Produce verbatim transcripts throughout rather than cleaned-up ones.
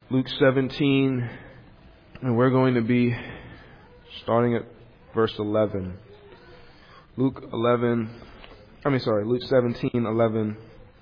Luke seventeen, and we're going to be starting at verse eleven. Luke eleven, I mean, sorry, Luke seventeen, eleven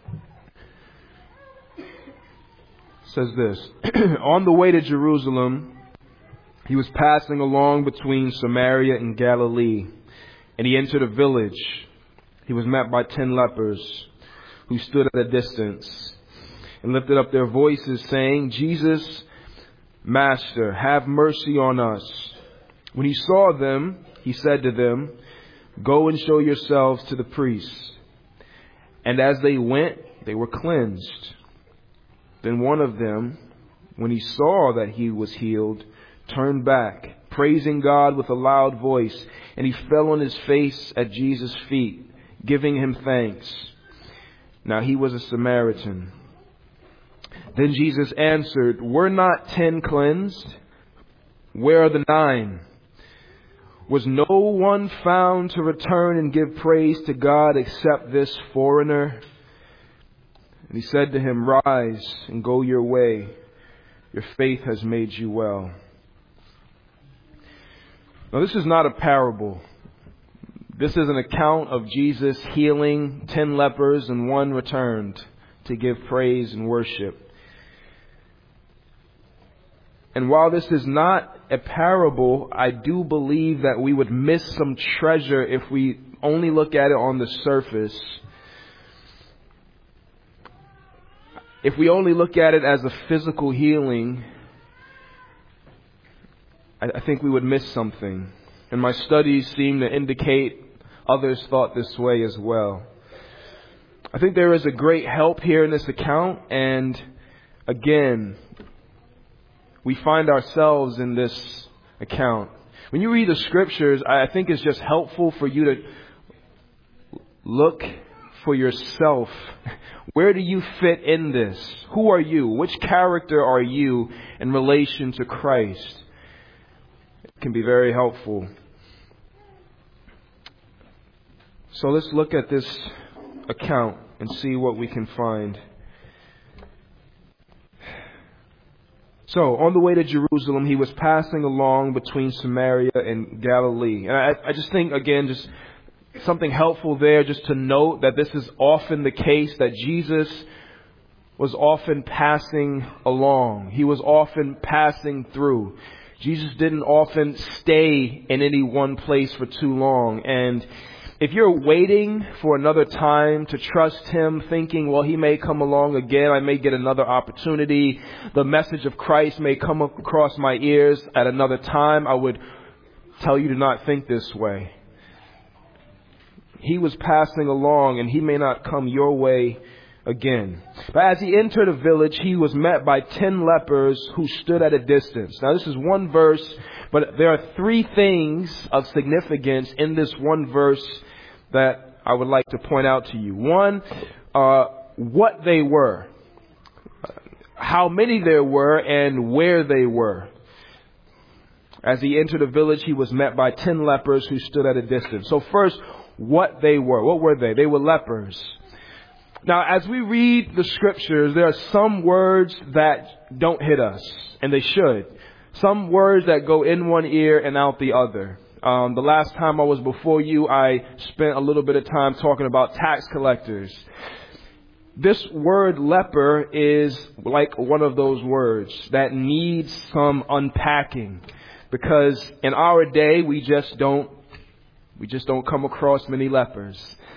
says this. On the way to Jerusalem, he was passing along between Samaria and Galilee, and he entered a village. He was met by ten lepers who stood at a distance and lifted up their voices, saying, Jesus, Master, have mercy on us. When he saw them, he said to them, Go and show yourselves to the priests. And as they went, they were cleansed. Then one of them, when he saw that he was healed, turned back, praising God with a loud voice, and he fell on his face at Jesus' feet, giving him thanks. Now he was a Samaritan. Then Jesus answered, Were not ten cleansed? Where are the nine? Was no one found to return and give praise to God except this foreigner? And he said to him, Rise and go your way. Your faith has made you well. Now this is not a parable. This is an account of Jesus healing ten lepers and one returned to give praise and worship. And while this is not a parable, I do believe that we would miss some treasure if we only look at it on the surface. If we only look at it as a physical healing, I think we would miss something. And my studies seem to indicate others thought this way as well. I think there is a great help here in this account. And again, we find ourselves in this account. When you read the scriptures, I think it's just helpful for you to look for yourself. Where do you fit in this? Who are you? Which character are you in relation to Christ? It can be very helpful. So let's look at this account and see what we can find. So, on the way to Jerusalem, he was passing along between Samaria and Galilee. And I, I just think, again, just something helpful there, just to note that this is often the case, that Jesus was often passing along. He was often passing through. Jesus didn't often stay in any one place for too long. And if you're waiting for another time to trust Him, thinking, well, He may come along again, I may get another opportunity, the message of Christ may come across my ears at another time, I would tell you to not think this way. He was passing along, and He may not come your way again. But as He entered a village, He was met by ten lepers who stood at a distance. Now, this is one verse, but there are three things of significance in this one verse that I would like to point out to you. One, uh, what they were, how many there were, and where they were. As He entered a village, He was met by ten lepers who stood at a distance. So first, what they were. What were they? They were lepers. Now, as we read the scriptures, there are some words that don't hit us, and they should. Some words that go in one ear and out the other. Um, the last time I was before you, I spent a little bit of time talking about tax collectors. This word leper is like one of those words that needs some unpacking, because in our day we just don't we just don't come across many lepers.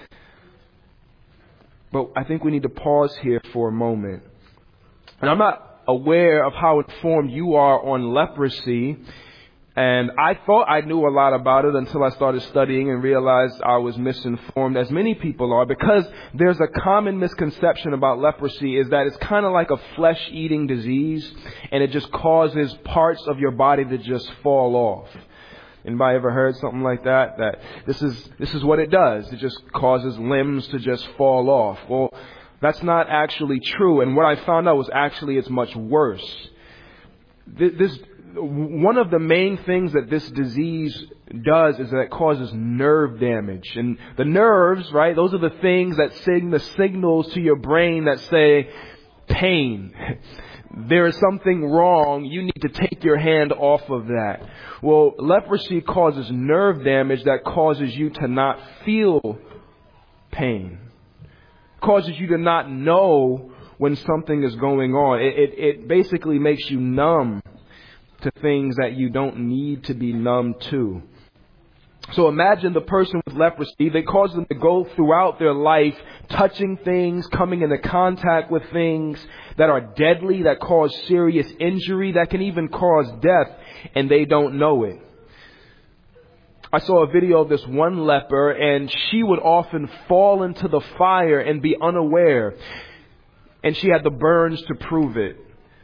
But I think we need to pause here for a moment. And I'm not aware of how informed you are on leprosy. And I thought I knew a lot about it until I started studying and realized I was misinformed, as many people are, because there's a common misconception about leprosy is that it's kind of like a flesh-eating disease, and it just causes parts of your body to just fall off. Anybody ever heard something like that? That this is this is what it does. It just causes limbs to just fall off. Well, that's not actually true. And what I found out was actually it's much worse. This one of the main things that this disease does is that it causes nerve damage. And the nerves, right, those are the things that send the signals to your brain that say pain. there is something wrong. You need to take your hand off of that. Well, leprosy causes nerve damage that causes you to not feel pain. Causes you to not know when something is going on. It, it, it basically makes you numb to things that you don't need to be numb to. So imagine the person with leprosy. They cause them to go throughout their life touching things, coming into contact with things that are deadly, that cause serious injury, that can even cause death, and they don't know it. I saw a video of this one leper, and she would often fall into the fire and be unaware. And she had the burns to prove it.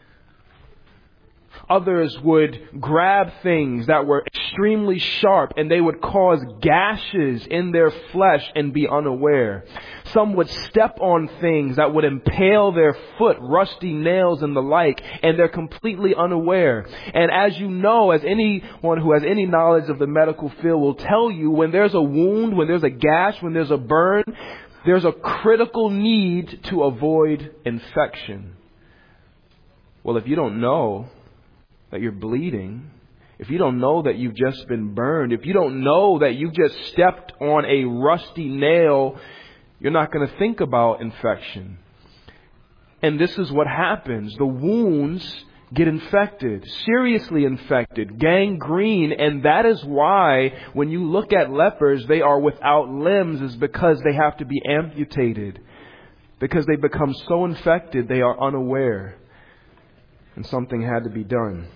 Others would grab things that were extremely sharp and they would cause gashes in their flesh and be unaware. Some would step on things that would impale their foot, rusty nails and the like, and they're completely unaware. And as you know, as anyone who has any knowledge of the medical field will tell you, when there's a wound, when there's a gash, when there's a burn, there's a critical need to avoid infection. Well, if you don't know that you're bleeding, if you don't know that you've just been burned, if you don't know that you've just stepped on a rusty nail, you're not going to think about infection. And this is what happens. The wounds get infected, seriously infected, gangrene, and that is why when you look at lepers, they are without limbs, is because they have to be amputated. Because they become so infected, they are unaware. And something had to be done.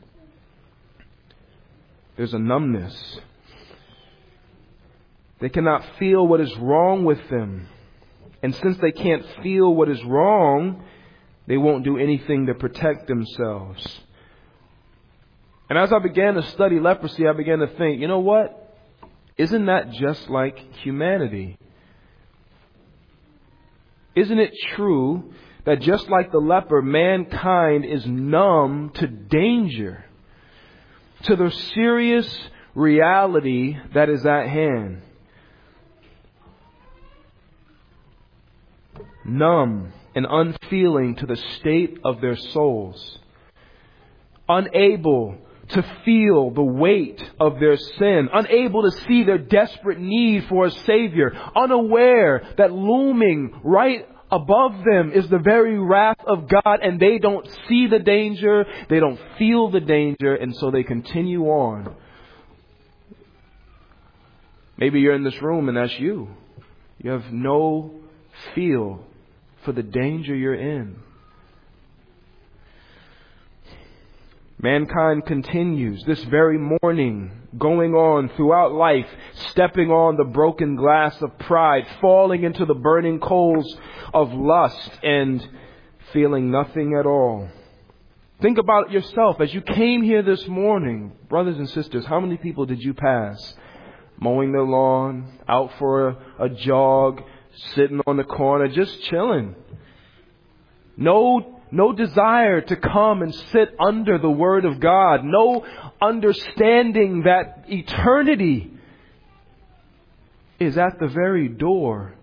There's a numbness. They cannot feel what is wrong with them. And since they can't feel what is wrong, they won't do anything to protect themselves. And as I began to study leprosy, I began to think, you know what? Isn't that just like humanity? Isn't it true that just like the leper, mankind is numb to danger, to the serious reality that is at hand? Numb and unfeeling to the state of their souls. Unable to feel the weight of their sin. Unable to see their desperate need for a Savior. Unaware that looming right above them is the very wrath of God, and they don't see the danger, they don't feel the danger, and so they continue on. Maybe you're in this room and that's you. You have no feel for the danger you're in. Mankind continues this very morning, going on throughout life, stepping on the broken glass of pride, falling into the burning coals of lust, and feeling nothing at all. Think about it yourself. As you came here this morning, brothers and sisters, how many people did you pass? Mowing their lawn, out for a, a jog, sitting on the corner, just chilling. No No desire to come and sit under the Word of God. No understanding that eternity is at the very door.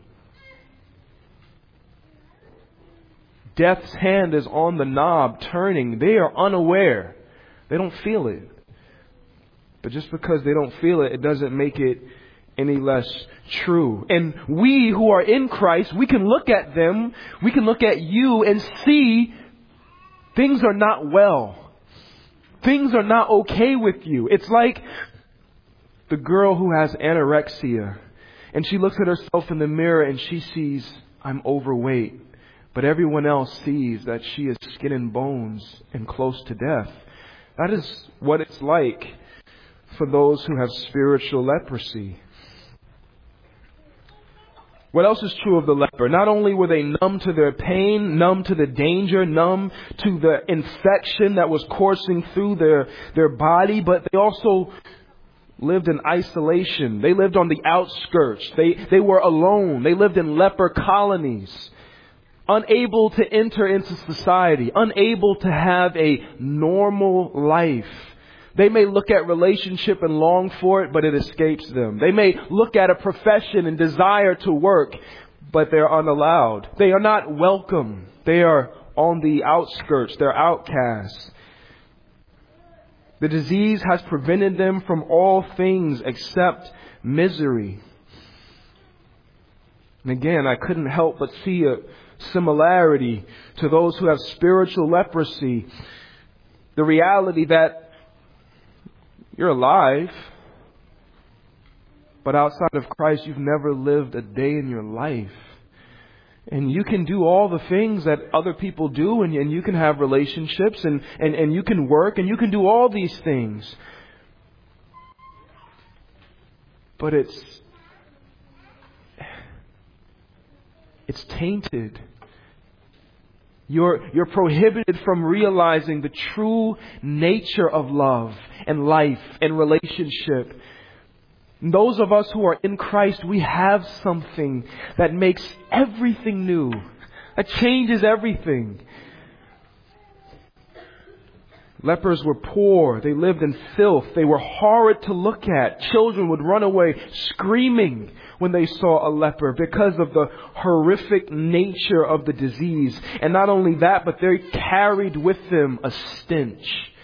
Death's hand is on the knob turning. They are unaware. They don't feel it. But just because they don't feel it, it doesn't make it any less true. And we who are in Christ, we can look at them, we can look at you and see things are not well. Things are not okay with you. It's like the girl who has anorexia and she looks at herself in the mirror and she sees, I'm overweight. But everyone else sees that she is skin and bones and close to death. That is what it's like for those who have spiritual leprosy. What else is true of the leper? Not only were they numb to their pain, numb to the danger, numb to the infection that was coursing through their, their body, but they also lived in isolation. They lived on the outskirts. They, they were alone. They lived in leper colonies, unable to enter into society, unable to have a normal life. They may look at relationship and long for it, but it escapes them. They may look at a profession and desire to work, but they're unallowed. They are not welcome. They are on the outskirts. They're outcasts. The disease has prevented them from all things except misery. And again, I couldn't help but see a similarity to those who have spiritual leprosy. The reality that you're alive, but outside of Christ, you've never lived a day in your life. And you can do all the things that other people do, and, and you can have relationships, and, and, and you can work, and you can do all these things. But it's it's tainted. You're, you're prohibited from realizing the true nature of love and life and relationship. Those of us who are in Christ, we have something that makes everything new, that changes everything. Lepers were poor. They lived in filth. They were horrid to look at. Children would run away screaming when they saw a leper because of the horrific nature of the disease. And not only that, but they carried with them a stench.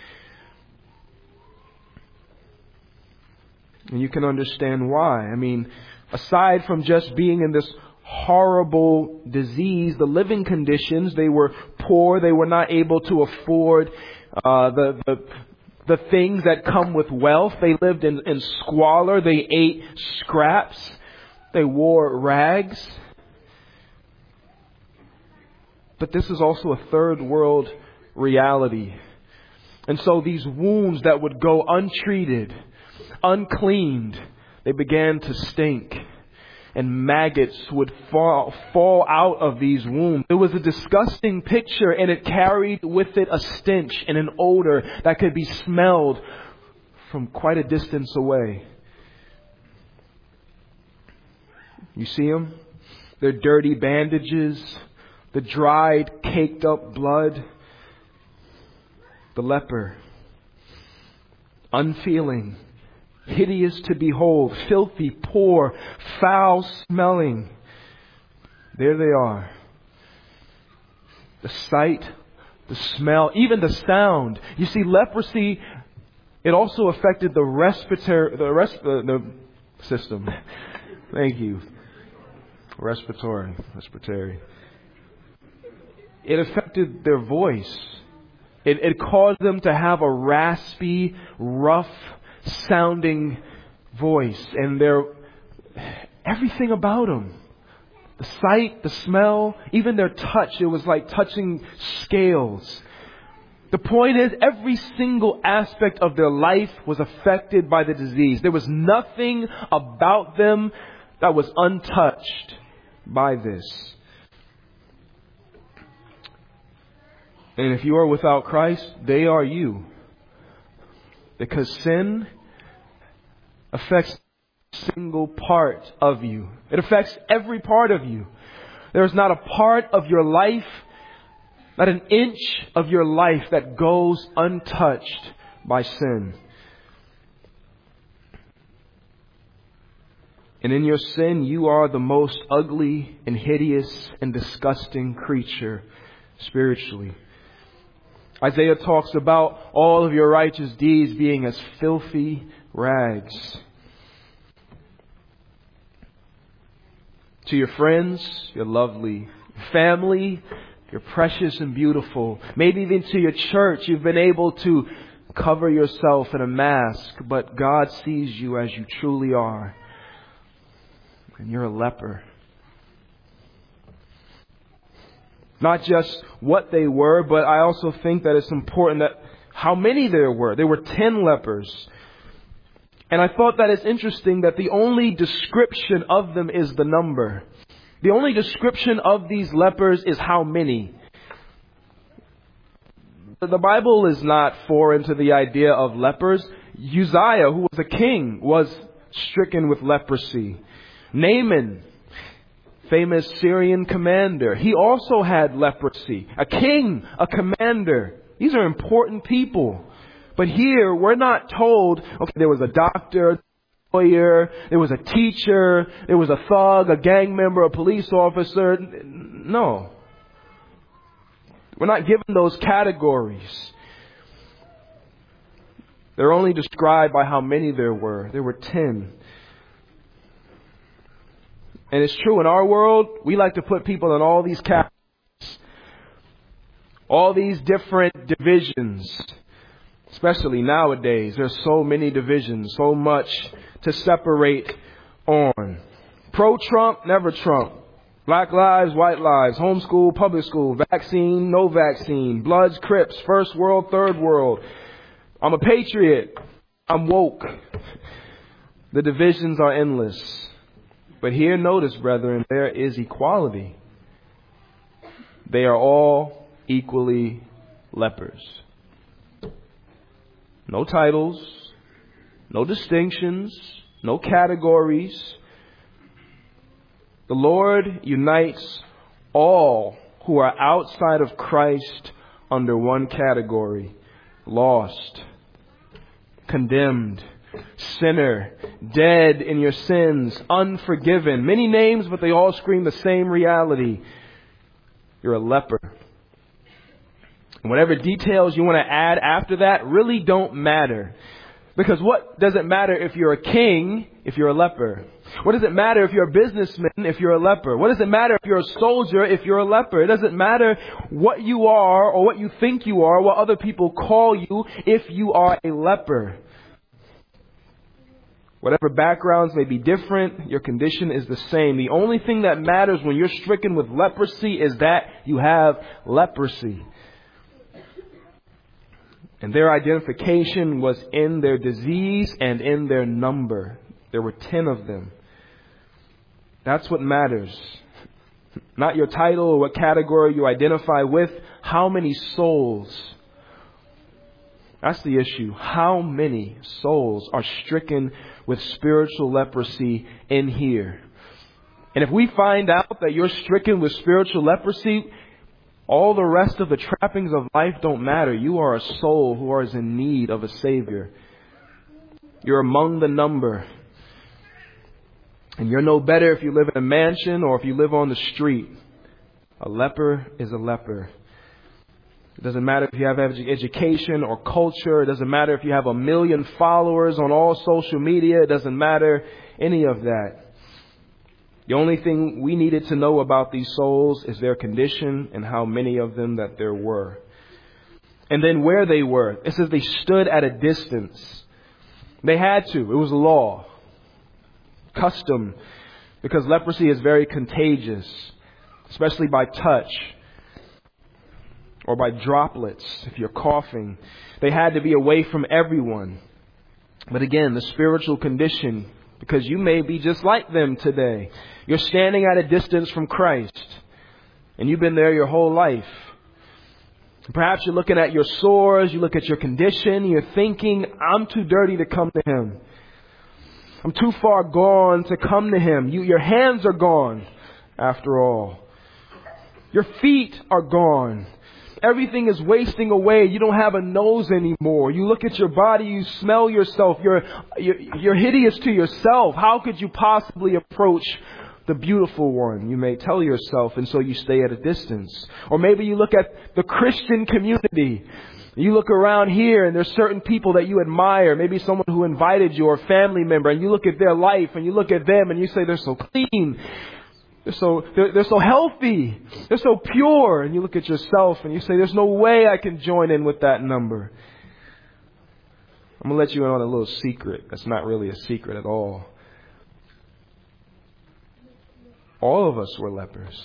And you can understand why. I mean, aside from just being in this horrible disease, the living conditions, they were poor. They were not able to afford uh, the, the the things that come with wealth. They lived in, in squalor. They ate scraps. They wore rags. But this is also a third world reality. And so these wounds that would go untreated, uncleaned, they began to stink. And maggots would fall, fall out of these wounds. It was a disgusting picture, and it carried with it a stench and an odor that could be smelled from quite a distance away. You see them? Their dirty bandages, the dried, caked up blood. The leper, unfeeling, hideous to behold, filthy, poor, foul smelling. There they are. The sight, the smell, even the sound. You see, leprosy, it also affected the respiratory, the rest, the, the system. Thank you. Respiratory, respiratory. It affected their voice. It, it caused them to have a raspy, rough sounding voice, and their everything about them, the sight, the smell, even their touch, it was like touching scales. The point is, every single aspect of their life was affected by the disease. There was nothing about them that was untouched by this. And if you are without Christ, they are you. Because sin affects every single part of you. It affects every part of you. There is not a part of your life, not an inch of your life that goes untouched by sin. And in your sin, you are the most ugly and hideous and disgusting creature spiritually. Isaiah talks about all of your righteous deeds being as filthy rags. To your friends, you're lovely. Family, you're precious and beautiful. Maybe even to your church, you've been able to cover yourself in a mask, but God sees you as you truly are. And you're a leper. Not just what they were, but I also think that it's important that how many there were. There were ten lepers. And I thought that it's interesting that the only description of them is the number. The only description of these lepers is how many. The Bible is not foreign to the idea of lepers. Uzziah, who was a king, was stricken with leprosy. Naaman, famous Syrian commander, he also had leprosy. A king, a commander. These are important people. But here, we're not told, okay, there was a doctor, a lawyer, there was a teacher, there was a thug, a gang member, a police officer. No. We're not given those categories. They're only described by how many there were. There were ten. And it's true, in our world, we like to put people in all these categories. All these different divisions. Especially nowadays, there's so many divisions, so much to separate on. Pro-Trump, never Trump. Black lives, white lives. Homeschool, public school. Vaccine, no vaccine. Bloods, Crips. First world, third world. I'm a patriot. I'm woke. The divisions are endless. But here, notice, brethren, there is equality. They are all equally lepers. No titles, no distinctions, no categories. The Lord unites all who are outside of Christ under one category: lost, condemned, sinner, dead in your sins, unforgiven. Many names, but they all scream the same reality. You're a leper. And whatever details you want to add after that really don't matter. Because what does it matter if you're a king if you're a leper? What does it matter if you're a businessman if you're a leper? What does it matter if you're a soldier if you're a leper? It doesn't matter what you are or what you think you are, what other people call you if you are a leper. Whatever backgrounds may be different, your condition is the same. The only thing that matters when you're stricken with leprosy is that you have leprosy. And their identification was in their disease and in their number. There were ten of them. That's what matters. Not your title or what category you identify with. How many souls? That's the issue. How many souls are stricken with spiritual leprosy in here? And if we find out that you're stricken with spiritual leprosy, all the rest of the trappings of life don't matter. You are a soul who is in need of a Savior. You're among the number. And you're no better if you live in a mansion or if you live on the street. A leper is a leper. It doesn't matter if you have education or culture. It doesn't matter if you have a million followers on all social media. It doesn't matter any of that. The only thing we needed to know about these souls is their condition and how many of them that there were. And then where they were. It says they stood at a distance. They had to. It was law. Custom. Because leprosy is very contagious. Especially by touch. Or by droplets. If you're coughing. They had to be away from everyone. But again, the spiritual condition. Because you may be just like them today. You're standing at a distance from Christ. And you've been there your whole life. Perhaps you're looking at your sores. You look at your condition. You're thinking, I'm too dirty to come to Him. I'm too far gone to come to Him. You, your hands are gone, after all. Your feet are gone. Everything is wasting away. You don't have a nose anymore. You look at your body, you smell yourself. You're, you're, you're hideous to yourself. How could you possibly approach the beautiful one? You may tell yourself, and so you stay at a distance. Or maybe you look at the Christian community. You look around here and there's certain people that you admire. Maybe someone who invited you or a family member, and you look at their life and you look at them and you say they're so clean. They're so, they're, they're so healthy. They're so pure. And you look at yourself and you say, there's no way I can join in with that number. I'm going to let you in on a little secret. That's not really a secret at all. All of us were lepers.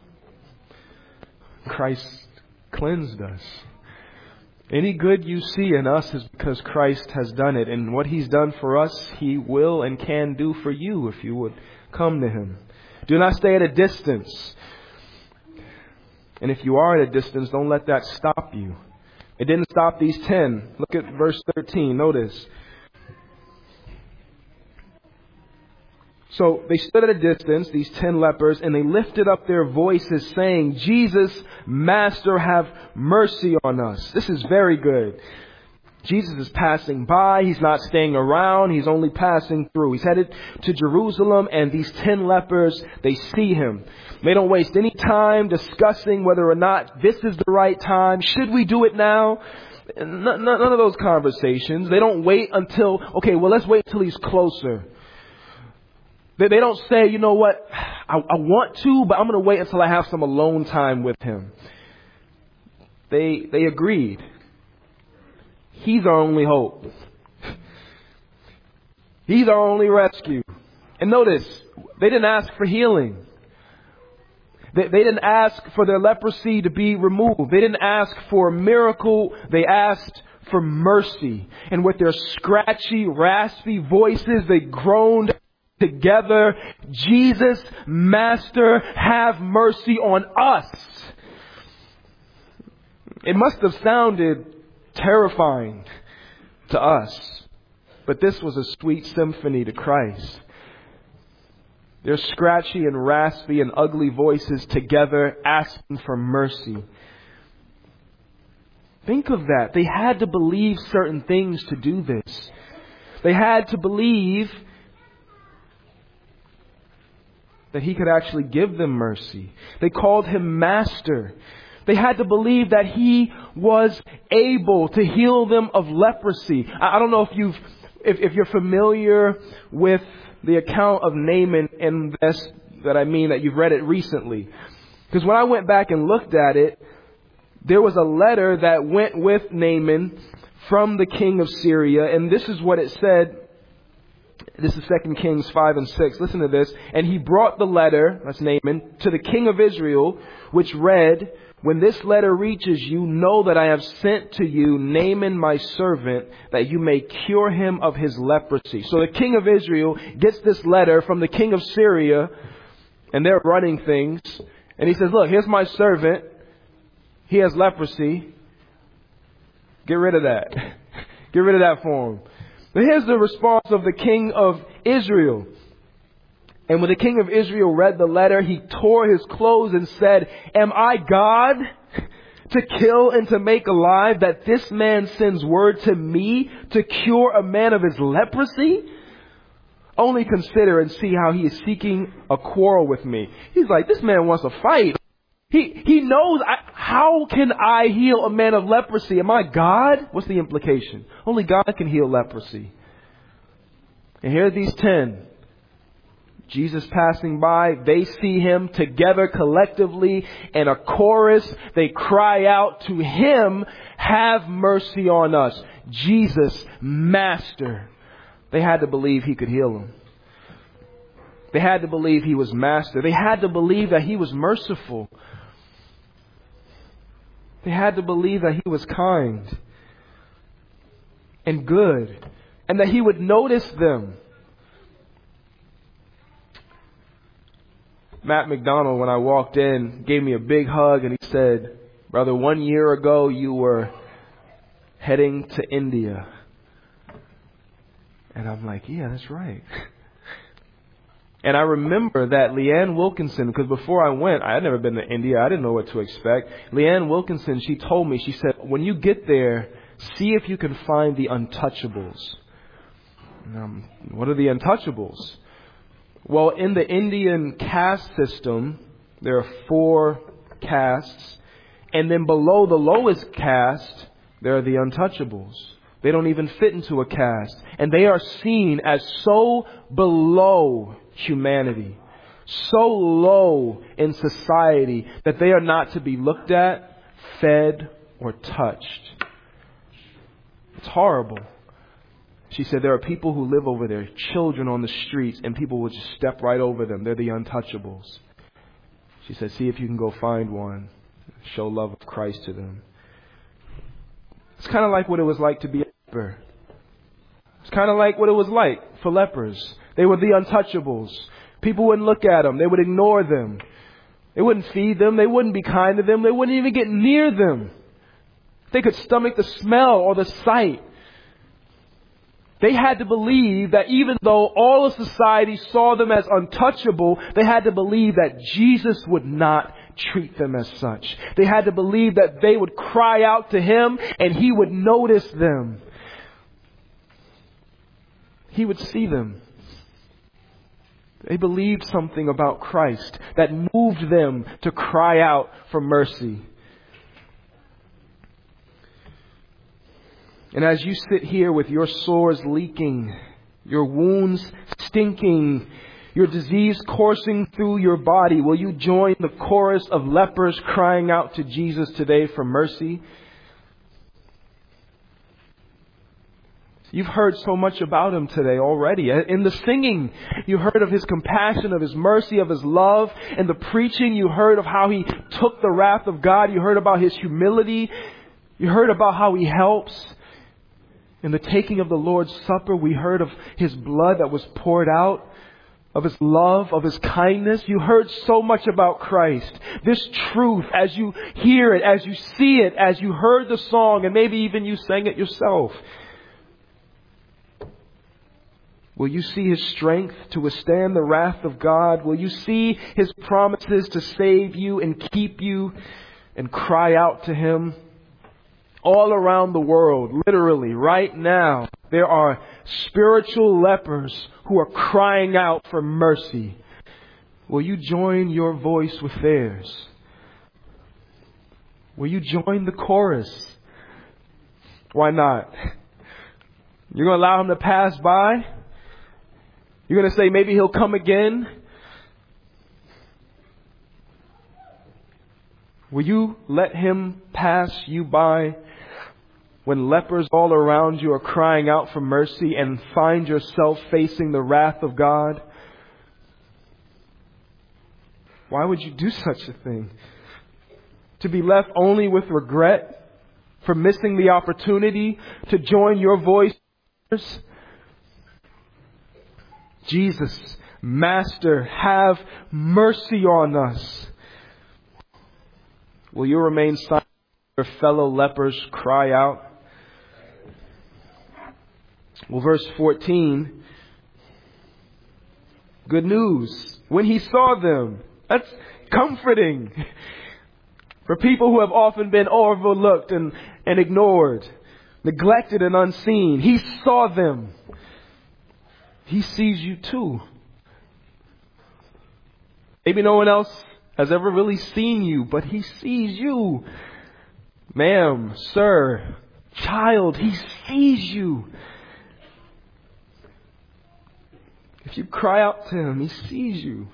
Christ cleansed us. Any good you see in us is because Christ has done it. And what He's done for us, He will and can do for you if you would come to Him. Do not stay at a distance. And if you are at a distance, don't let that stop you. It didn't stop these ten. Look at verse thirteen. Notice. So they stood at a distance, these ten lepers, and they lifted up their voices saying, Jesus, Master, have mercy on us. This is very good. Jesus is passing by. He's not staying around. He's only passing through. He's headed to Jerusalem, and these ten lepers, they see him. They don't waste any time discussing whether or not this is the right time. Should we do it now? None of those conversations. They don't wait until, okay, well, let's wait until he's closer. They don't say, you know what, I, I want to, but I'm going to wait until I have some alone time with him. They, they agreed. He's our only hope. He's our only rescue. And notice, they didn't ask for healing. They, they didn't ask for their leprosy to be removed. They didn't ask for a miracle. They asked for mercy. And with their scratchy, raspy voices, they groaned together, Jesus, Master, have mercy on us. It must have sounded terrifying to us, but this was a sweet symphony to Christ. Their scratchy and raspy and ugly voices together asking for mercy. Think of that. They had to believe certain things to do this. They had to believe that he could actually give them mercy. They called him Master. They had to believe that he was able to heal them of leprosy. I don't know if you've, if, if you're familiar with the account of Naaman, and that's that I mean that you've read it recently. Because when I went back and looked at it, there was a letter that went with Naaman from the king of Syria, and this is what it said. This is Second Kings five and six. Listen to this. And he brought the letter, that's Naaman, to the king of Israel, which read, when this letter reaches you, know that I have sent to you Naaman my servant, that you may cure him of his leprosy. So the king of Israel gets this letter from the king of Syria, and they're running things. And he says, look, here's my servant. He has leprosy. Get rid of that. Get rid of that for him. But here's the response of the king of Israel. And when the king of Israel read the letter, he tore his clothes and said, am I God to kill and to make alive, that this man sends word to me to cure a man of his leprosy? Only consider and see how he is seeking a quarrel with me. He's like, this man wants to fight. He he knows, I, how can I heal a man of leprosy? Am I God? What's the implication? Only God can heal leprosy. And here are these ten. Jesus passing by, they see him together collectively in a chorus. They cry out to him, have mercy on us. Jesus, Master. They had to believe he could heal them. They had to believe he was Master. They had to believe that he was merciful. They had to believe that he was kind and good, and that he would notice them. Matt McDonald, when I walked in, gave me a big hug and he said, brother, one year ago you were heading to India. And I'm like, yeah, that's right. And I remember that Leanne Wilkinson, because before I went, I had never been to India. I didn't know what to expect. Leanne Wilkinson, she told me, she said, when you get there, see if you can find the untouchables. Um, what are the untouchables? Well, in the Indian caste system, there are four castes. And then below the lowest caste, there are the untouchables. They don't even fit into a caste. And they are seen as so below humanity, so low in society, that they are not to be looked at, fed, or touched. It's horrible. She said there are people who live over there, children on the streets, and people will just step right over them. They're the untouchables. She said, see if you can go find one. Show love of Christ to them. It's kind of like what it was like to be a leper. It's kind of like what it was like for lepers. They were the untouchables. People wouldn't look at them. They would ignore them. They wouldn't feed them. They wouldn't be kind to them. They wouldn't even get near them. They could stomach the smell or the sight. They had to believe that even though all of society saw them as untouchable, they had to believe that Jesus would not treat them as such. They had to believe that they would cry out to him and he would notice them. He would see them. They believed something about Christ that moved them to cry out for mercy. And as you sit here with your sores leaking, your wounds stinking, your disease coursing through your body, will you join the chorus of lepers crying out to Jesus today for mercy? You've heard so much about Him today already. In the singing, you heard of His compassion, of His mercy, of His love. In the preaching, you heard of how He took the wrath of God. You heard about His humility. You heard about how He helps. In the taking of the Lord's Supper, we heard of His blood that was poured out, of His love, of His kindness. You heard so much about Christ. This truth, as you hear it, as you see it, as you heard the song, and maybe even you sang it yourself, will you see His strength to withstand the wrath of God? Will you see His promises to save you and keep you and cry out to Him? All around the world, literally right now, there are spiritual lepers who are crying out for mercy. Will you join your voice with theirs? Will you join the chorus? Why not? You're going to allow Him to pass by? You're going to say maybe He'll come again? Will you let Him pass you by when lepers all around you are crying out for mercy and find yourself facing the wrath of God? Why would you do such a thing? To be left only with regret for missing the opportunity to join your voice? Jesus, Master, have mercy on us. Will you remain silent when your fellow lepers cry out? Well, verse fourteen, good news. When He saw them, that's comforting for people who have often been overlooked and, and ignored, neglected and unseen. He saw them. He sees you too. Maybe no one else has ever really seen you, but He sees you. Ma'am, sir, child, He sees you. If you cry out to Him, He sees you.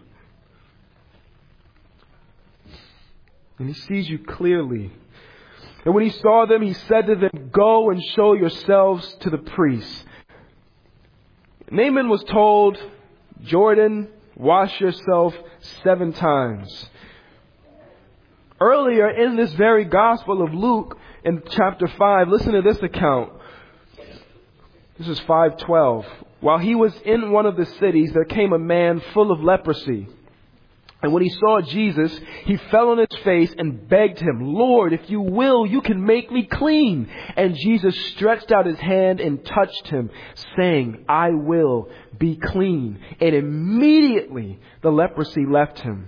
And He sees you clearly. And when He saw them, He said to them, go and show yourselves to the priests. Naaman was told, Jordan, wash yourself seven times. Earlier in this very Gospel of Luke, in chapter five, listen to this account. This is five twelve. While he was in one of the cities, there came a man full of leprosy. And when he saw Jesus, he fell on his face and begged Him, Lord, if you will, you can make me clean. And Jesus stretched out His hand and touched him, saying, I will be clean. And immediately the leprosy left him.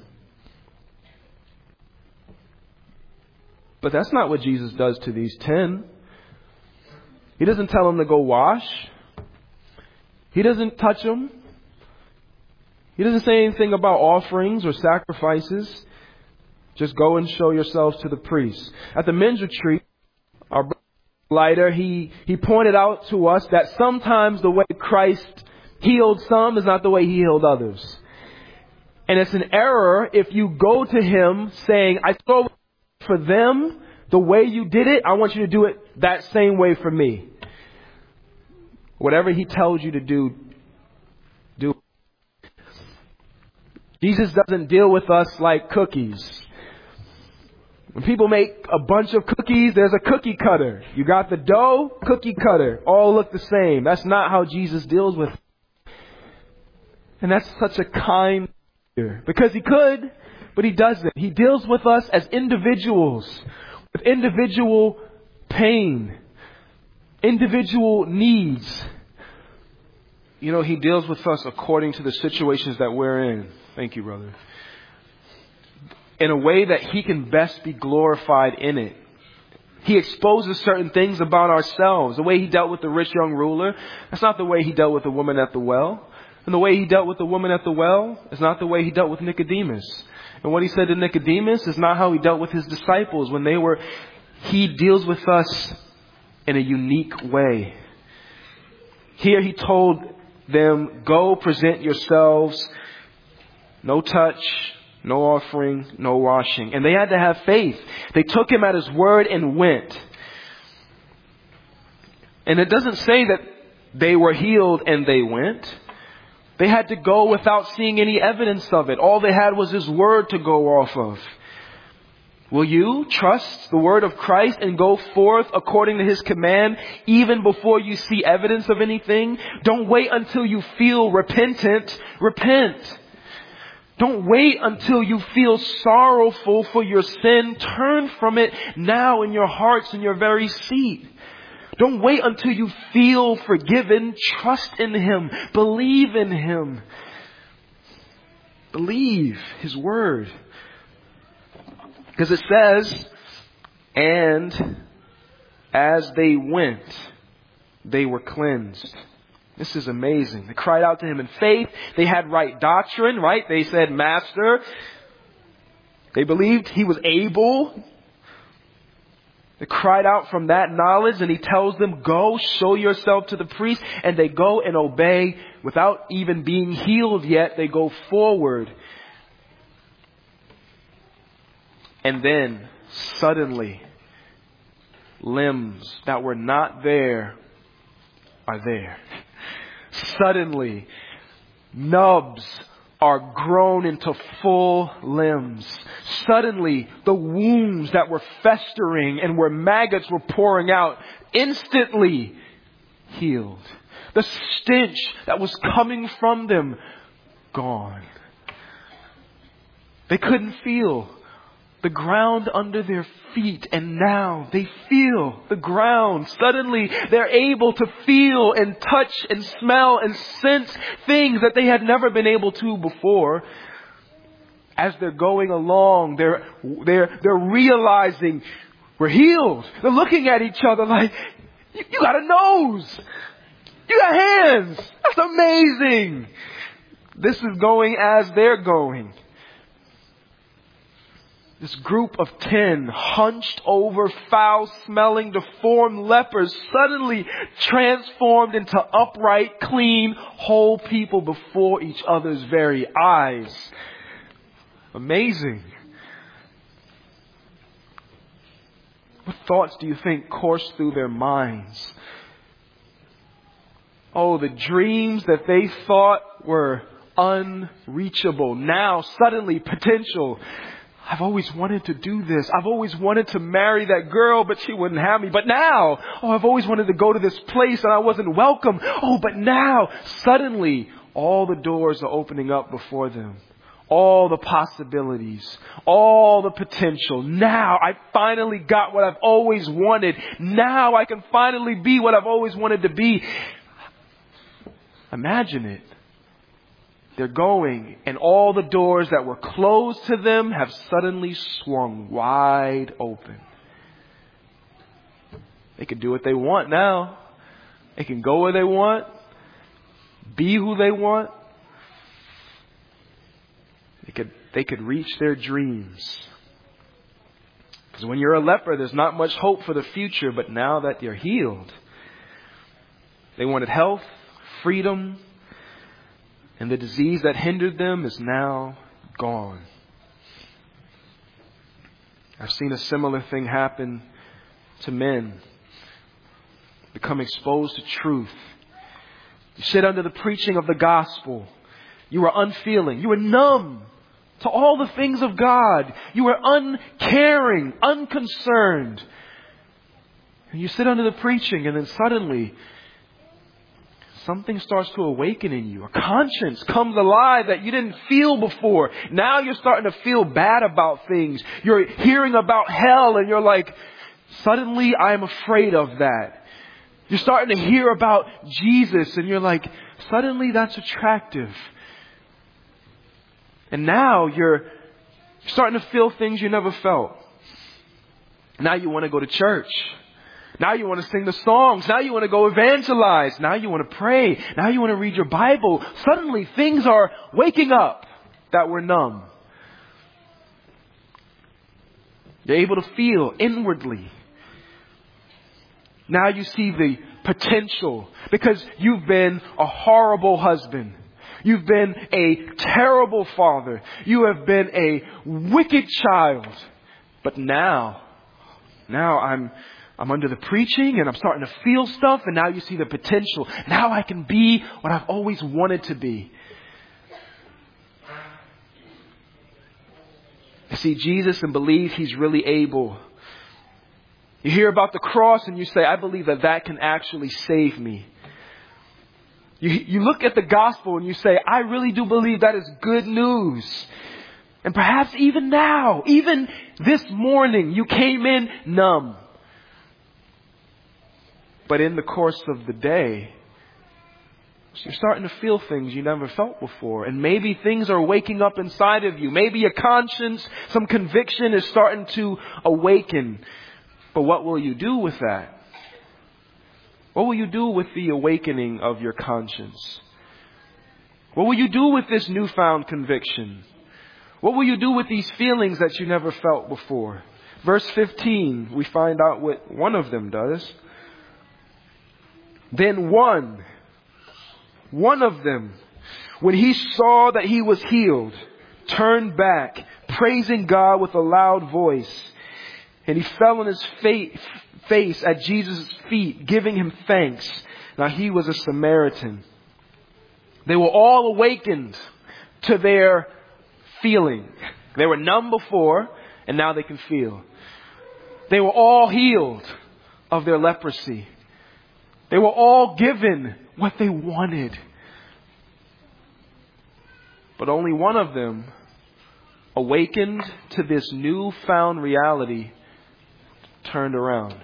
But that's not what Jesus does to these ten. He doesn't tell them to go wash. He doesn't touch them. He doesn't say anything about offerings or sacrifices. Just go and show yourselves to the priests. At the men's retreat, our lighter, he, he pointed out to us that sometimes the way Christ healed some is not the way He healed others. And it's an error if you go to Him saying, I saw for them the way you did it, I want you to do it that same way for me. Whatever He tells you to do, do it. Jesus doesn't deal with us like cookies. When people make a bunch of cookies, there's a cookie cutter. You got the dough, cookie cutter, all look the same. That's not how Jesus deals with it. And that's such a kind Savior. Because He could, but He doesn't. He deals with us as individuals, with individual pain, individual needs. You know, He deals with us according to the situations that we're in. Thank you, brother. In a way that He can best be glorified in it. He exposes certain things about ourselves. The way he dealt with the rich young ruler, that's not the way he dealt with the woman at the well. And the way he dealt with the woman at the well is not the way he dealt with Nicodemus. And what he said to Nicodemus is not how he dealt with his disciples when they were... He deals with us in a unique way. Here he told them, go present yourselves, no touch, no offering, no washing. And they had to have faith. They took him at his word and went. And it doesn't say that they were healed and they went. They had to go without seeing any evidence of it. All they had was his word to go off of. Will you trust the word of Christ and go forth according to his command even before you see evidence of anything? Don't wait until you feel repentant. Repent. Don't wait until you feel sorrowful for your sin. Turn from it now in your hearts, in your very seat. Don't wait until you feel forgiven. Trust in him. Believe in him. Believe his word. Because it says, and as they went, they were cleansed. This is amazing. They cried out to him in faith. They had right doctrine, right? They said, Master. They believed he was able. They cried out from that knowledge, and he tells them, go show yourself to the priest. And they go and obey without even being healed yet. They go forward. And then suddenly, limbs that were not there are there. Suddenly, nubs are grown into full limbs. Suddenly, the wounds that were festering and where maggots were pouring out instantly healed. The stench that was coming from them, gone. They couldn't feel the ground under their feet, and now they feel the ground. Suddenly they're able to feel and touch and smell and sense things that they had never been able to before. As they're going along, they're they're they're realizing we're healed. They're looking at each other like, you, you got a nose, you got hands. That's amazing. This is going as they're going. This group of ten hunched over, foul-smelling, deformed lepers suddenly transformed into upright, clean, whole people before each other's very eyes. Amazing. What thoughts do you think course through their minds? Oh, the dreams that they thought were unreachable, now suddenly potential. I've always wanted to do this. I've always wanted to marry that girl, but she wouldn't have me. But now, oh, I've always wanted to go to this place and I wasn't welcome. Oh, but now, suddenly, all the doors are opening up before them. All the possibilities, all the potential. Now I finally got what I've always wanted. Now I can finally be what I've always wanted to be. Imagine it. They're going, and all the doors that were closed to them have suddenly swung wide open. They can do what they want now. They can go where they want, be who they want. They could, they could reach their dreams. Because when you're a leper, there's not much hope for the future, but now that you're healed, they wanted health, freedom, and the disease that hindered them is now gone. I've seen a similar thing happen to men. Become exposed to truth. You sit under the preaching of the gospel. You are unfeeling. You are numb to all the things of God. You are uncaring, unconcerned. And you sit under the preaching, and then suddenly something starts to awaken in you. A conscience comes alive that you didn't feel before. Now you're starting to feel bad about things. You're hearing about hell and you're like, suddenly I'm afraid of that. You're starting to hear about Jesus and you're like, suddenly that's attractive. And now you're starting to feel things you never felt. Now you want to go to church. Now you want to sing the songs. Now you want to go evangelize. Now you want to pray. Now you want to read your Bible. Suddenly things are waking up that were numb. You're able to feel inwardly. Now you see the potential because you've been a horrible husband. You've been a terrible father. You have been a wicked child. But now, now I'm, I'm under the preaching and I'm starting to feel stuff, and now you see the potential. Now I can be what I've always wanted to be. You see Jesus and believe He's really able. You hear about the cross and you say, I believe that that can actually save me. You, you look at the gospel and you say, I really do believe that is good news. And perhaps even now, even this morning, you came in numb. But in the course of the day, you're starting to feel things you never felt before. And maybe things are waking up inside of you. Maybe a conscience, some conviction is starting to awaken. But what will you do with that? What will you do with the awakening of your conscience? What will you do with this newfound conviction? What will you do with these feelings that you never felt before? Verse fifteen, we find out what one of them does. Then one, one of them, when he saw that he was healed, turned back, praising God with a loud voice. And he fell on his face at Jesus' feet, giving him thanks. Now he was a Samaritan. They were all awakened to their feeling. They were numb before, and now they can feel. They were all healed of their leprosy. They were all given what they wanted. But only one of them, awakened to this newfound reality, turned around.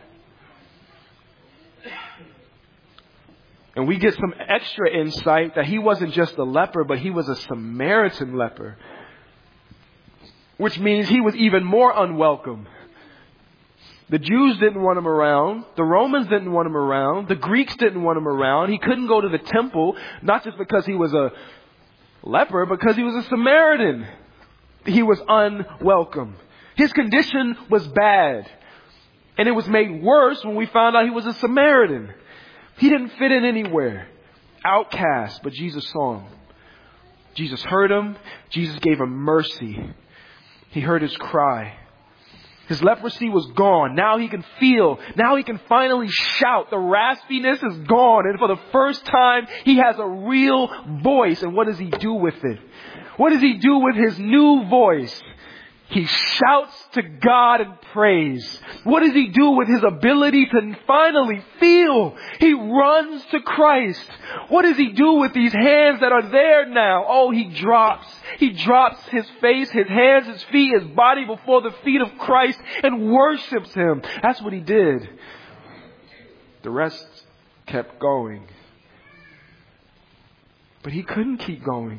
And we get some extra insight that he wasn't just a leper, but he was a Samaritan leper. Which means he was even more unwelcome. The Jews didn't want him around. The Romans didn't want him around. The Greeks didn't want him around. He couldn't go to the temple, not just because he was a leper, because he was a Samaritan. He was unwelcome. His condition was bad. And it was made worse when we found out he was a Samaritan. He didn't fit in anywhere. Outcast, but Jesus saw him. Jesus heard him. Jesus gave him mercy. He heard his cry. His leprosy was gone. Now he can feel. Now he can finally shout. The raspiness is gone. And for the first time, he has a real voice. And what does he do with it? What does he do with his new voice? He shouts to God in praise. What does he do with his ability to finally feel? He runs to Christ. What does he do with these hands that are there now? Oh, he drops. He drops his face, his hands, his feet, his body before the feet of Christ and worships him. That's what he did. The rest kept going. But he couldn't keep going.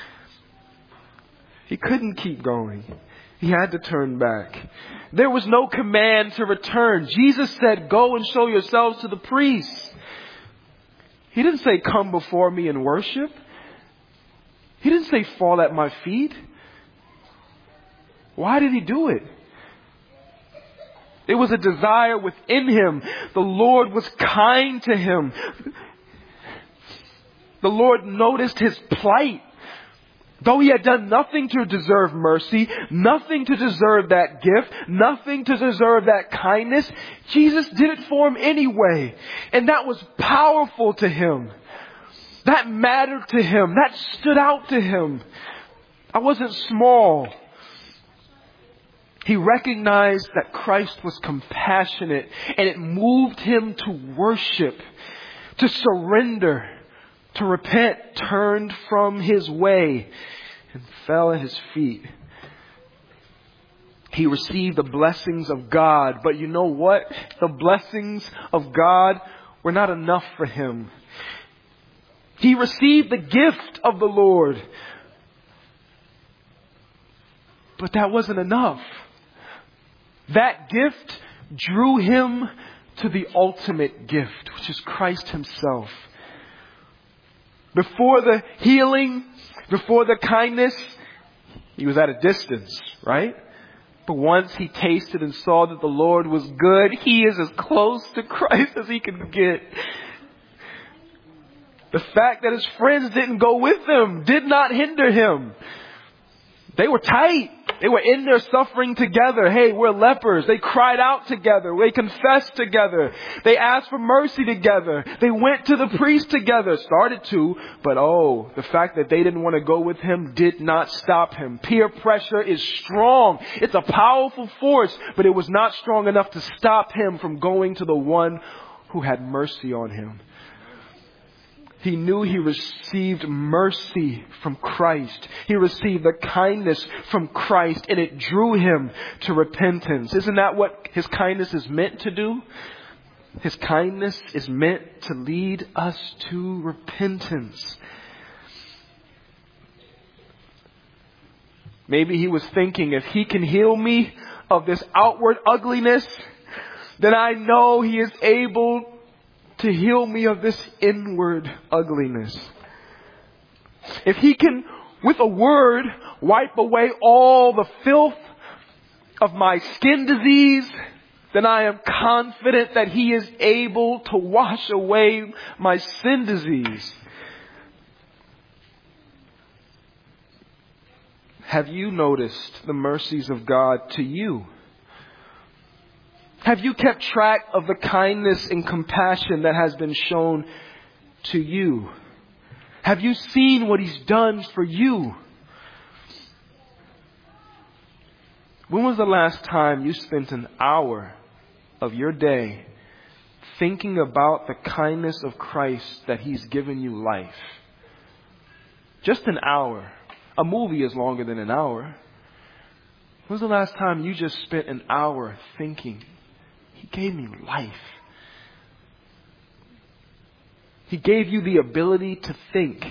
He couldn't keep going. He had to turn back. There was no command to return. Jesus said, go and show yourselves to the priests. He didn't say, come before me and worship. He didn't say, fall at my feet. Why did he do it? It was a desire within him. The Lord was kind to him. The Lord noticed his plight. Though he had done nothing to deserve mercy, nothing to deserve that gift, nothing to deserve that kindness, Jesus did it for him anyway. And that was powerful to him. That mattered to him. That stood out to him. I wasn't small. He recognized that Christ was compassionate, and it moved him to worship, to surrender, to repent, turned from his way and fell at his feet. He received the blessings of God. But you know what? The blessings of God were not enough for him. He received the gift of the Lord. But that wasn't enough. That gift drew him to the ultimate gift, which is Christ himself. Before the healing, before the kindness, he was at a distance, right? But once he tasted and saw that the Lord was good, he is as close to Christ as he can get. The fact that his friends didn't go with him did not hinder him. They were tight. They were in their suffering together. Hey, we're lepers. They cried out together. They confessed together. They asked for mercy together. They went to the priest together. Started to, but oh, the fact that they didn't want to go with him did not stop him. Peer pressure is strong. It's a powerful force, but it was not strong enough to stop him from going to the one who had mercy on him. He knew he received mercy from Christ. He received the kindness from Christ, and it drew him to repentance. Isn't that what his kindness is meant to do? His kindness is meant to lead us to repentance. Maybe he was thinking, if he can heal me of this outward ugliness, then I know he is able to heal me of this inward ugliness. If he can, with a word, wipe away all the filth of my skin disease, then I am confident that he is able to wash away my sin disease. Have you noticed the mercies of God to you? Have you kept track of the kindness and compassion that has been shown to you? Have you seen what he's done for you? When was the last time you spent an hour of your day thinking about the kindness of Christ that he's given you life? Just an hour. A movie is longer than an hour. When was the last time you just spent an hour thinking, he gave me life? He gave you the ability to think.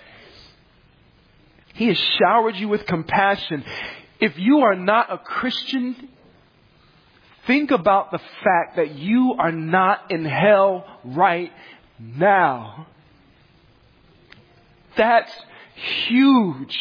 He has showered you with compassion. If you are not a Christian, think about the fact that you are not in hell right now. That's huge.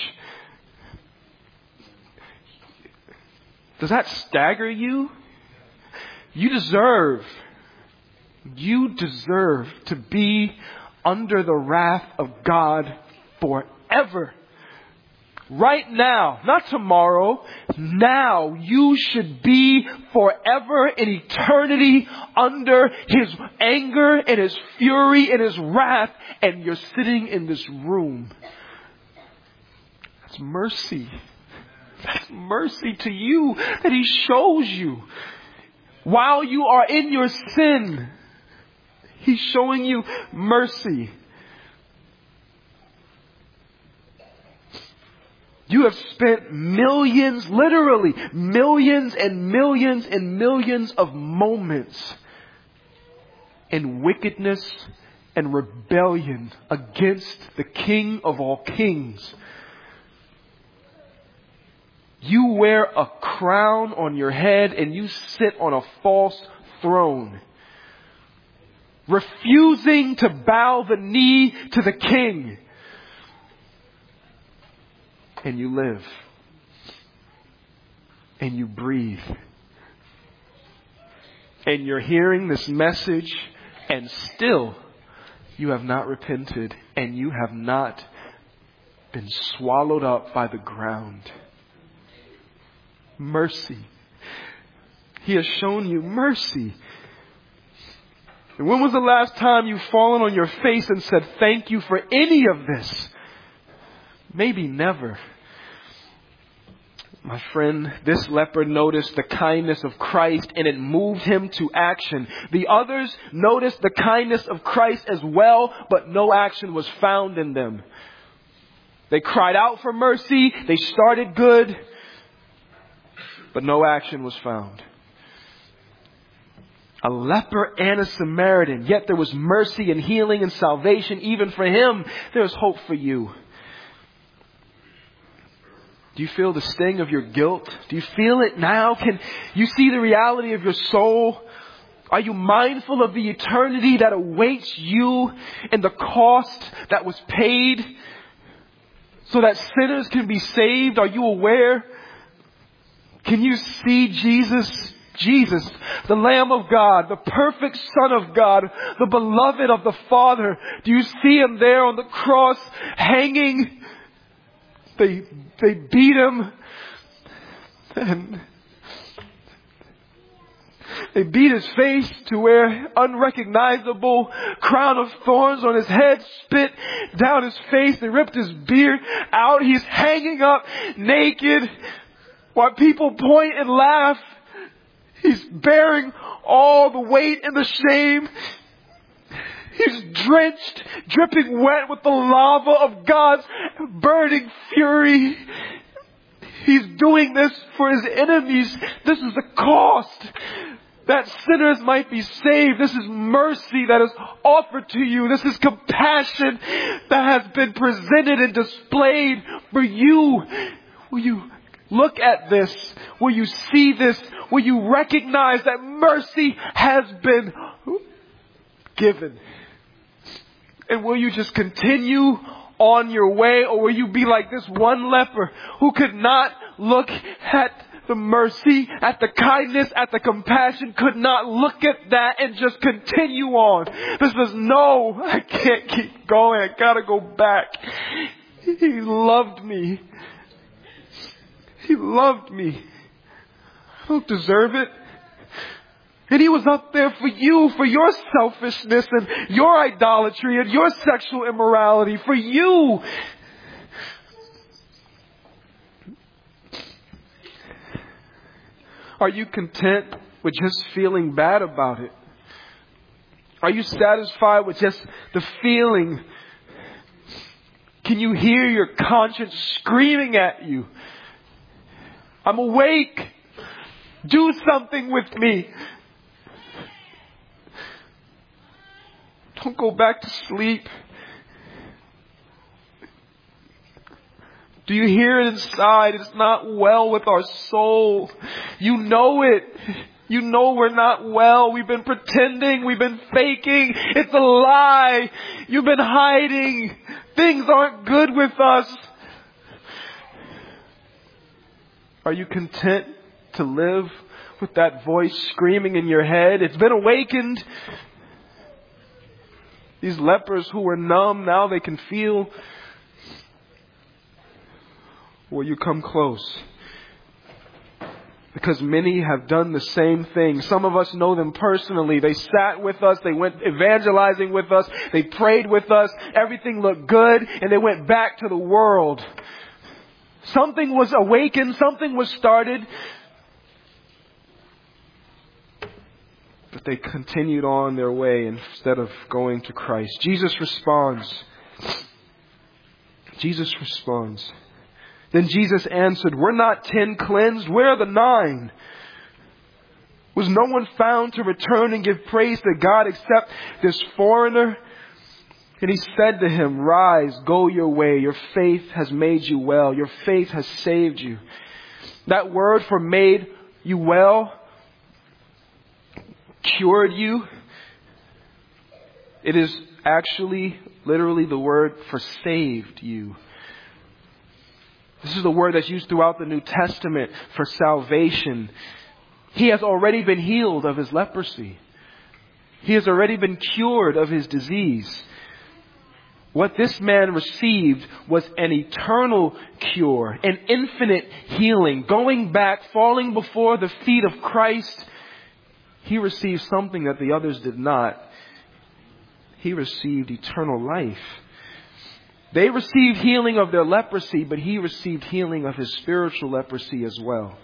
Does that stagger you? You deserve, you deserve to be under the wrath of God forever. Right now, not tomorrow, now you should be forever in eternity under his anger and his fury and his wrath, and you're sitting in this room. That's mercy. That's mercy to you that he shows you. While you are in your sin, he's showing you mercy. You have spent millions, literally millions and millions and millions of moments in wickedness and rebellion against the King of all kings. You wear a crown on your head and you sit on a false throne, refusing to bow the knee to the King. And you live. And you breathe. And you're hearing this message, and still you have not repented, and you have not been swallowed up by the ground. Mercy. He has shown you mercy. And when was the last time you've fallen on your face and said, thank you for any of this? Maybe never. My friend, this leper noticed the kindness of Christ and it moved him to action. The others noticed the kindness of Christ as well, but no action was found in them. They cried out for mercy. They started good, but no action was found. A leper and a Samaritan, yet there was mercy and healing and salvation even for him. There's hope for you. Do you feel the sting of your guilt? Do you feel it now? Can you see the reality of your soul? Are you mindful of the eternity that awaits you and the cost that was paid so that sinners can be saved? Are you aware? Can you see Jesus? Jesus, the Lamb of God, the perfect Son of God, the beloved of the Father. Do you see Him there on the cross hanging? They, they beat Him and they beat His face to where unrecognizable crown of thorns on His head, spit down His face. They ripped His beard out. He's hanging up naked while people point and laugh. He's bearing all the weight and the shame. He's drenched, dripping wet with the lava of God's burning fury. He's doing this for His enemies. This is the cost that sinners might be saved. This is mercy that is offered to you. This is compassion that has been presented and displayed for you. Will you look at this? Will you see this? Will you recognize that mercy has been given? And will you just continue on your way? Or will you be like this one leper who could not look at the mercy, at the kindness, at the compassion, could not look at that and just continue on? This says, no, I can't keep going. I gotta go back. He loved me. He loved me. I don't deserve it. And He was up there for you, for your selfishness and your idolatry and your sexual immorality, for you. Are you content with just feeling bad about it? Are you satisfied with just the feeling? Can you hear your conscience screaming at you? I'm awake. Do something with me. Don't go back to sleep. Do you hear it inside? It's not well with our soul. You know it. You know we're not well. We've been pretending. We've been faking. It's a lie. You've been hiding. Things aren't good with us. Are you content to live with that voice screaming in your head? It's been awakened. These lepers who were numb, now they can feel. Will you come close? Because many have done the same thing. Some of us know them personally. They sat with us. They went evangelizing with us. They prayed with us. Everything looked good. And they went back to the world. Something was awakened. Something was started. But they continued on their way instead of going to Christ. Jesus responds. Jesus responds. Then Jesus answered, were not ten cleansed? Where are the nine? Was no one found to return and give praise to God except this foreigner? And He said to him, rise, go your way. Your faith has made you well. Your faith has saved you. That word for made you well, cured you, it is actually literally the word for saved you. This is the word that's used throughout the New Testament for salvation. He has already been healed of his leprosy. He has already been cured of his disease. What this man received was an eternal cure, an infinite healing. Going back, falling before the feet of Christ, he received something that the others did not. He received eternal life. They received healing of their leprosy, but he received healing of his spiritual leprosy as well.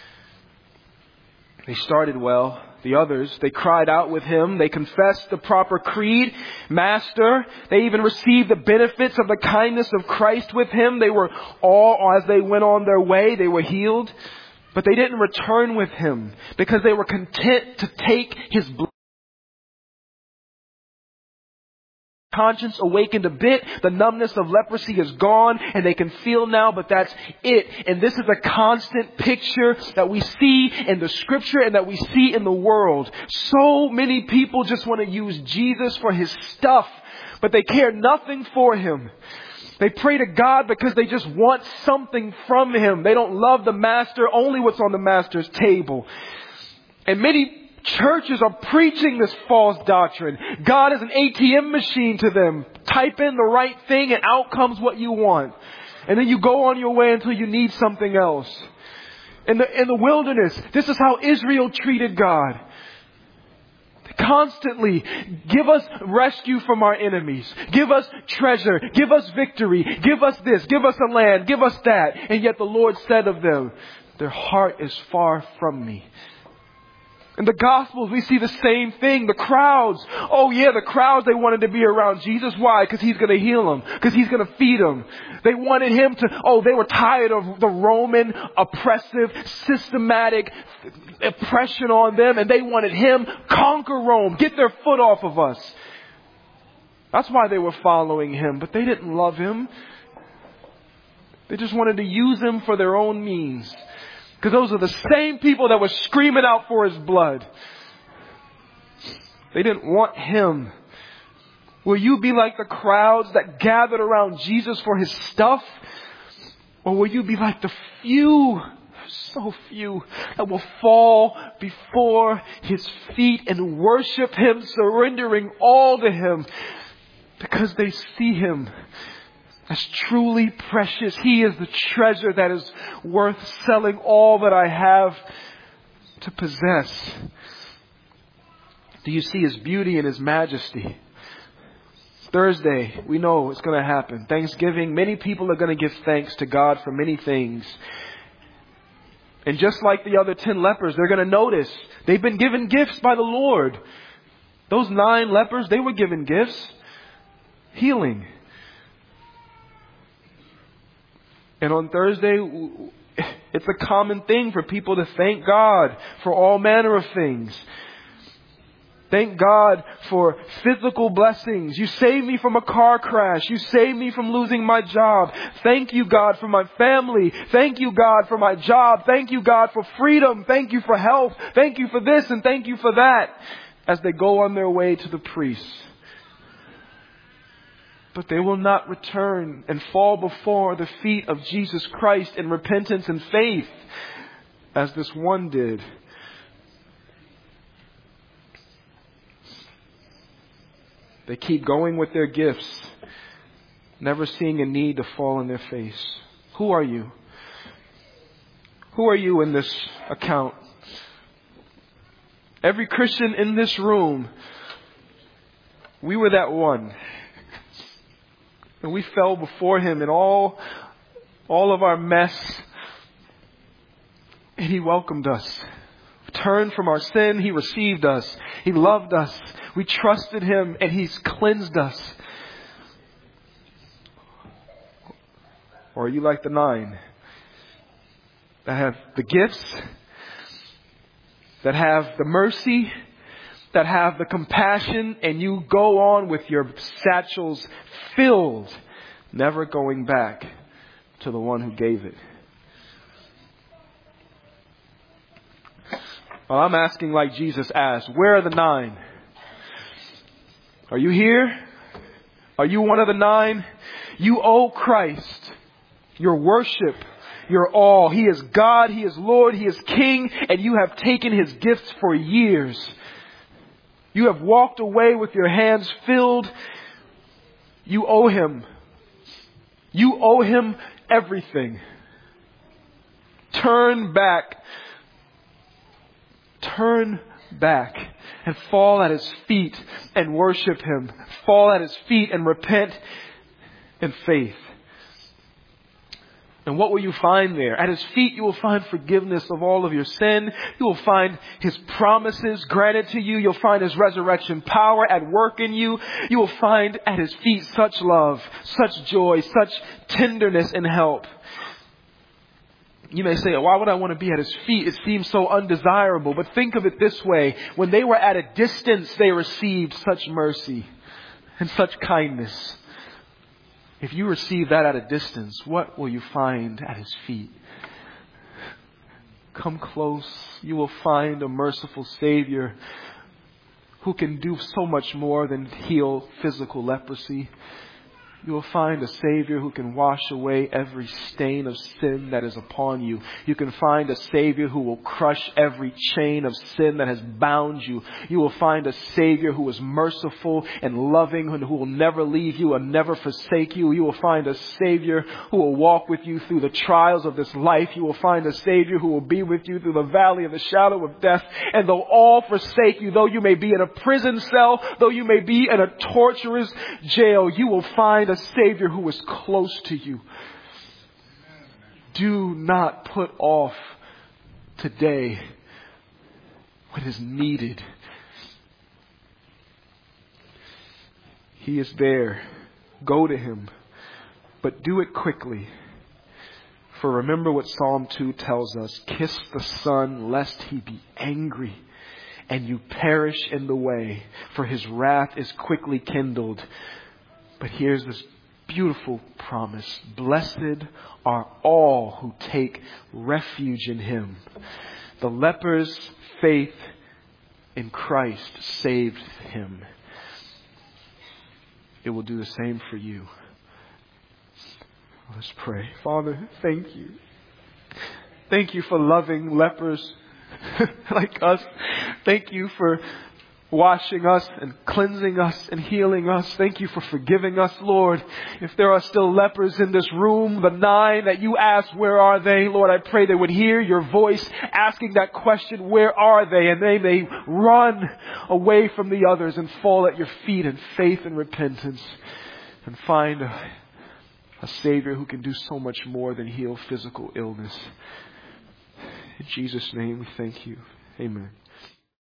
They started well. The others, they cried out with him. They confessed the proper creed. Master, they even received the benefits of the kindness of Christ with him. They were all, as they went on their way, they were healed. But they didn't return with him because they were content to take his blood conscience awakened a bit. The numbness of leprosy is gone and they can feel now, but that's it. And this is a constant picture that we see in the scripture and that we see in the world. So many people just want to use Jesus for his stuff, but they care nothing for him. They pray to God because they just want something from him. They don't love the master, only what's on the master's table. And many churches are preaching this false doctrine. God is an A T M machine to them. Type in the right thing and out comes what you want. And then you go on your way until you need something else. In the, in the wilderness, this is how Israel treated God. Constantly, give us rescue from our enemies. Give us treasure. Give us victory. Give us this. Give us a land. Give us that. And yet the Lord said of them, their heart is far from me. In the Gospels, we see the same thing. The crowds. Oh yeah, the crowds, they wanted to be around Jesus. Why? Because he's going to heal them. Because he's going to feed them. They wanted him to, oh, they were tired of the Roman oppressive, systematic oppression on them. And they wanted him, conquer Rome, get their foot off of us. That's why they were following him. But they didn't love him. They just wanted to use him for their own means. Because those are the same people that were screaming out for his blood. They didn't want him. Will you be like the crowds that gathered around Jesus for his stuff? Or will you be like the few, so few, that will fall before his feet and worship him, surrendering all to him because they see him as truly precious? He is the treasure that is worth selling all that I have to possess. Do you see his beauty and his majesty? Thursday, we know it's going to happen. Thanksgiving, many people are going to give thanks to God for many things. And just like the other ten lepers, they're going to notice they've been given gifts by the Lord. Those nine lepers, they were given gifts. Healing. And on Thursday, it's a common thing for people to thank God for all manner of things. Thank God for physical blessings. You saved me from a car crash. You saved me from losing my job. Thank you, God, for my family. Thank you, God, for my job. Thank you, God, for freedom. Thank you for health. Thank you for this and thank you for that. As they go on their way to the priest. But they will not return and fall before the feet of Jesus Christ in repentance and faith, as this one did. They keep going with their gifts, never seeing a need to fall on their face. Who are you? Who are you in this account? Every Christian in this room, we were that one. And we fell before him in all, all of our mess. And he welcomed us. We turned from our sin. He received us. He loved us. We trusted him and he's cleansed us. Or are you like the nine that have the gifts, that have the mercy, that have the compassion, and you go on with your satchels filled, never going back to the one who gave it? Well, I'm asking like Jesus asked, where are the nine? Are you here? Are you one of the nine? You owe Christ your worship, your all. He is God, He is Lord, He is King, and you have taken His gifts for years. You have walked away with your hands filled. You owe Him. You owe Him everything. Turn back. Turn back and fall at His feet and worship Him. Fall at His feet and repent in faith. And what will you find there? At His feet you will find forgiveness of all of your sin. You will find His promises granted to you. You'll find His resurrection power at work in you. You will find at His feet such love, such joy, such tenderness and help. You may say, why would I want to be at His feet? It seems so undesirable. But think of it this way. When they were at a distance, they received such mercy. and such kindness. If you receive that at a distance, what will you find at His feet? Come close. You will find a merciful Savior who can do so much more than heal physical leprosy. You will find a Savior who can wash away every stain of sin that is upon you. You can find a Savior who will crush every chain of sin that has bound you. You will find a Savior who is merciful and loving and who will never leave you and never forsake you. You will find a Savior who will walk with you through the trials of this life. You will find a Savior who will be with you through the valley of the shadow of death. And though all forsake you, though you may be in a prison cell, though you may be in a torturous jail, you will find a Savior who is close to you. Do not put off today what is needed. He is there. Go to Him, but do it quickly. For remember what Psalm two tells us: kiss the Son lest He be angry and you perish in the way, for His wrath is quickly kindled. But here's this beautiful promise: blessed are all who take refuge in Him. The leper's faith in Christ saved him. It will do the same for you. Let's pray. Father, thank you. Thank you for loving lepers like us. Thank you for washing us and cleansing us and healing us. Thank you for forgiving us, Lord. If there are still lepers in this room, the nine that you asked, where are they? Lord, I pray they would hear your voice asking that question, where are they? And they may run away from the others and fall at your feet in faith and repentance and find a, a Savior who can do so much more than heal physical illness. In Jesus' name we thank you. Amen.